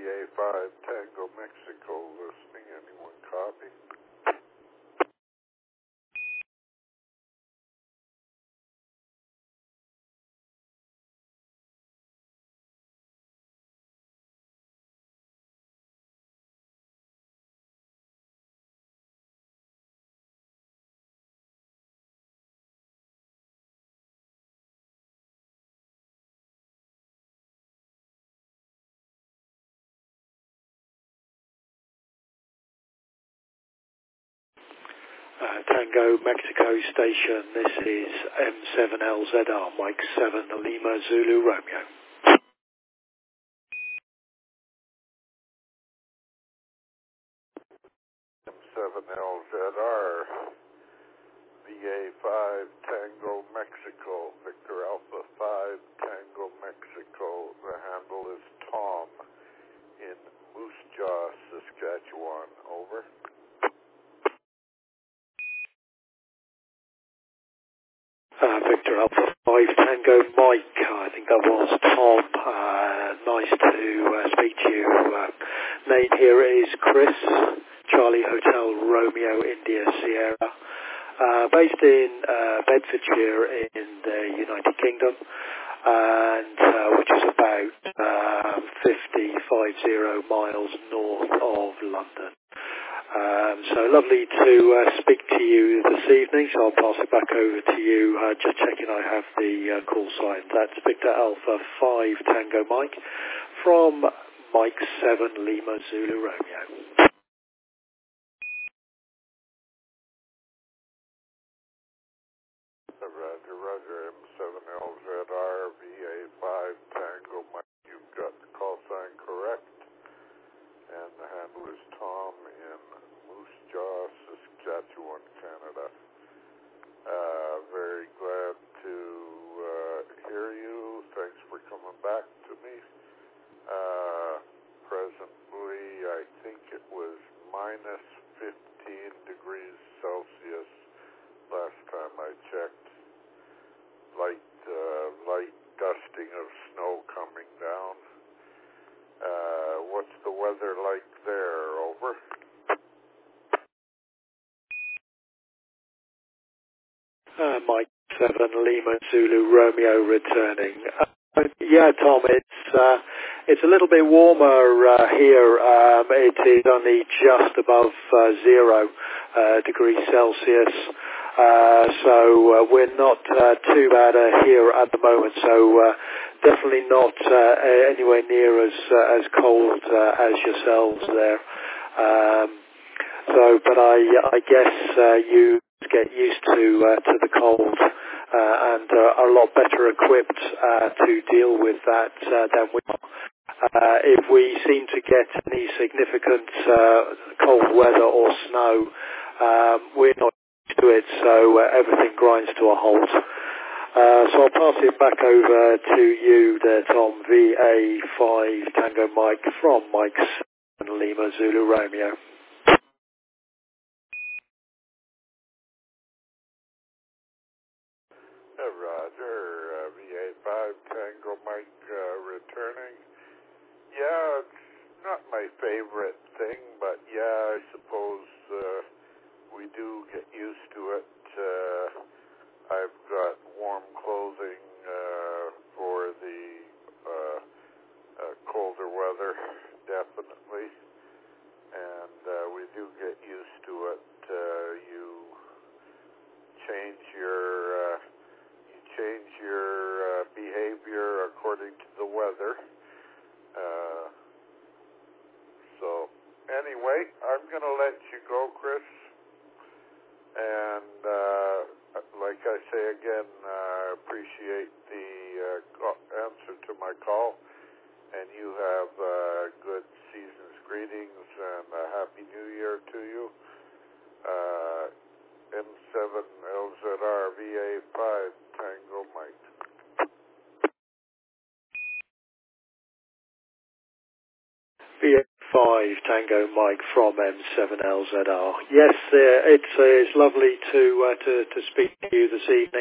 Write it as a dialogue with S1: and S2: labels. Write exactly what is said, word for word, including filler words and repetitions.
S1: A five Tango Mexico listening. Anyone copy?
S2: Uh, Tango Mexico Station, this is M seven L Z R, Mike seven Lima Zulu Romeo.
S1: M seven L Z R, V A five Tango Mexico, Victor Alpha five Tango Mexico. The handle is Tom in Moose Jaw, Saskatchewan. Over.
S2: Uh, Victor Alpha five Tango Mike, I think that was Tom. Uh, nice to uh, speak to you. Uh, name here is Chris, Charlie Hotel Romeo India Sierra. Uh, based in uh, Bedfordshire in the United Kingdom, and uh, which is about uh, fifty miles north of London. Um, so lovely to uh, speak to you this evening, so I'll pass it back over to you, uh, just checking I have the uh, call sign. That's Victor Alpha five Tango Mike from Mike seven Lima Zulu Romeo.
S1: Roger, Roger, M seven L Z R, V A five Tango Mike. You've got the call sign correct. And the handle is Tom in Moose Jaw, Saskatchewan, Canada. Uh, very glad to uh, hear you. Thanks for coming back to me. Uh, presently, I think it was minus fifteen degrees Celsius last time I checked. Light, uh, light dusting of snow coming down. Uh, what's the weather like there? Over.
S2: Uh, Mike seven Lima Zulu Romeo returning. Uh, yeah, Tom, it's uh, it's a little bit warmer uh, here. Um, it is only just above uh, zero uh, degrees Celsius. Uh, so uh, we're not uh, too bad uh, here at the moment. So uh, definitely not uh, anywhere near as uh, as cold uh, as yourselves there. Um, so, but I I guess uh, you get used to uh, to the cold uh, and uh, are a lot better equipped uh, to deal with that uh, than we are. Uh, if we seem to get any significant uh, cold weather or snow, um, we're not used to it, so uh, everything grinds to a halt. Uh, so I'll pass it back over to you there, Tom, V A five Tango Mike from Mike seven Lima Zulu Romeo.
S1: Uh, Roger, uh, V A five Tango Mike uh, returning. Yeah, it's not my favorite thing, but yeah, I suppose uh, we do get used to it. Uh, I've got warm clothing uh, for the uh, uh, colder weather, definitely, and uh, we do get used to it. Uh, you change your uh, you change your uh, behavior according to the weather. Uh, so anyway, I'm going to let you go, Chris. And uh, like I say again, I uh, appreciate the uh, call, answer to my call. And you have uh, good season's greetings and a Happy New Year to you. Uh, M seven L Z R V A five Tango Mike.
S2: V A five Tango Mike from M seven L Z R. Yes, uh, it's uh, it's lovely to uh, to to speak to you this evening.